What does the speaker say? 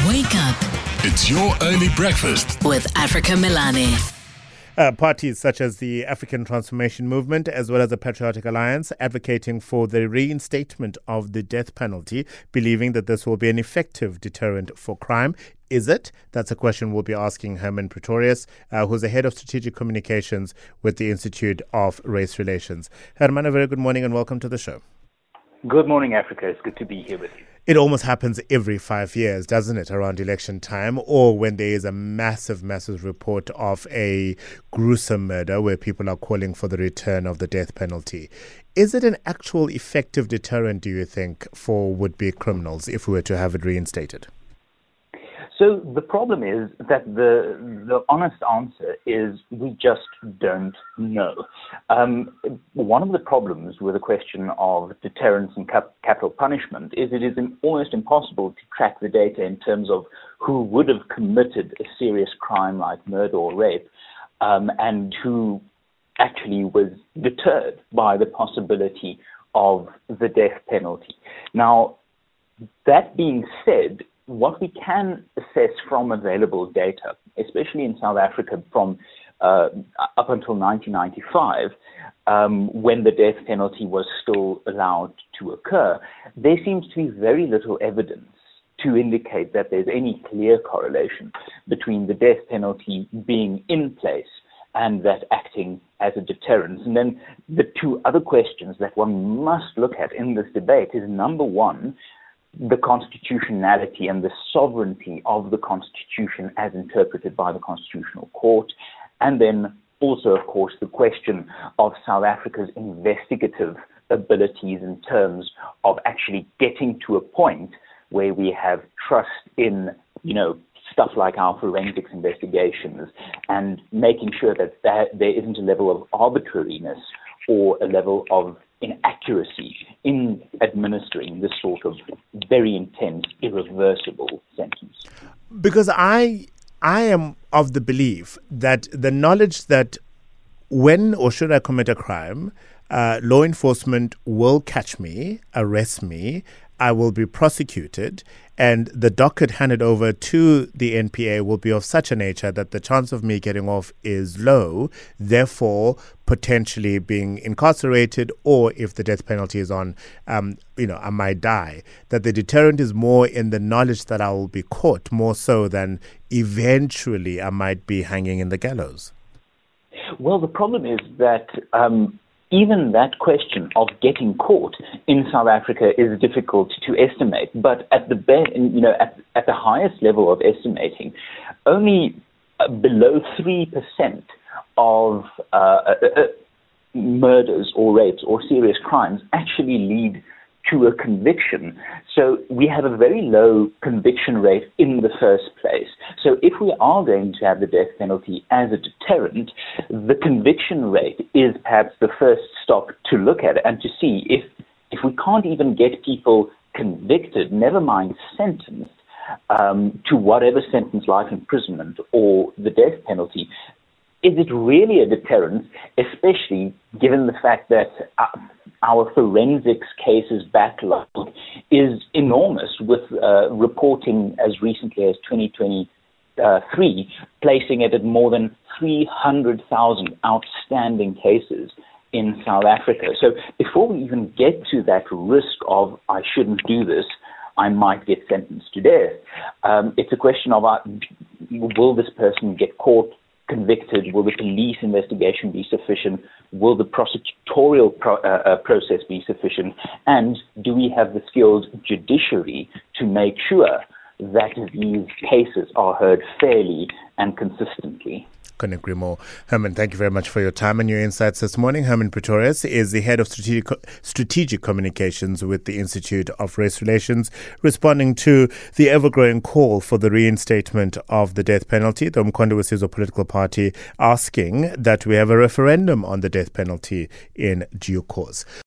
Wake up It's your early breakfast. with Africa Milani. Parties such as the African Transformation Movement as well as the Patriotic Alliance advocating for the reinstatement of the death penalty, believing that this will be an effective deterrent for crime. Is it? That's a question we'll be asking Herman Pretorius, who's the head of strategic communications with the Institute of Race Relations. Herman, a very good morning and welcome to the show. Good morning, Africa. It's good to be here with you. It almost happens every 5 years, doesn't it, around election time, or when there is a massive report of a gruesome murder where people are calling for the return of the death penalty. Is it an actual effective deterrent, do you think, for would-be criminals if we were to have it reinstated? So the problem is that the honest answer is we just don't know. One of the problems with the question of deterrence and capital punishment is it is almost impossible to track the data in terms of who would have committed a serious crime like murder or rape and who actually was deterred by the possibility of the death penalty. Now, that being said, what we can assess from available data, especially in South Africa from up until 1995, when the death penalty was still allowed to occur, there seems to be very little evidence to indicate that there's any clear correlation between the death penalty being in place and that acting as a deterrent. And then the two other questions that one must look at in this debate is, number one, the constitutionality and the sovereignty of the Constitution as interpreted by the Constitutional Court, and then also, of course, the question of South Africa's investigative abilities in terms of actually getting to a point where we have trust in, stuff like our forensics investigations and making sure that there isn't a level of arbitrariness or a level of inaccuracy in administering this sort of very intense, irreversible sentence. Because I am of the belief that the knowledge that when or should I commit a crime, law enforcement will catch me, arrest me, I will be prosecuted, and the docket handed over to the NPA will be of such a nature that the chance of me getting off is low, therefore potentially being incarcerated, or if the death penalty is on, I might die. That the deterrent is more in the knowledge that I will be caught, more so than eventually I might be hanging in the gallows. Well, the problem is that even that question of getting caught in South Africa is difficult to estimate. But at the highest level of estimating, only below 3% of murders or rapes or serious crimes actually lead to a conviction. So we have a very low conviction rate in the first place. So if we are going to have the death penalty as a deterrent, the conviction rate is perhaps the first stop to look at and to see if we can't even get people convicted, never mind sentenced, to whatever sentence, life imprisonment or the death penalty. Is it really a deterrent, especially given the fact that our forensics cases backlog is enormous, with reporting as recently as 2023, placing it at more than 300,000 outstanding cases in South Africa. So before we even get to that risk of, I shouldn't do this, I might get sentenced to death, it's a question of, will this person get caught, convicted? Will the police investigation be sufficient? Will the prosecutorial process be sufficient? And do we have the skilled judiciary to make sure that these cases are heard fairly and consistently? Couldn't agree more. Herman, thank you very much for your time and your insights this morning. Herman Pretorius is the head of strategic communications with the Institute of Race Relations, responding to the ever-growing call for the reinstatement of the death penalty. The Umkhonto we Sizwe political party asking that we have a referendum on the death penalty in due course.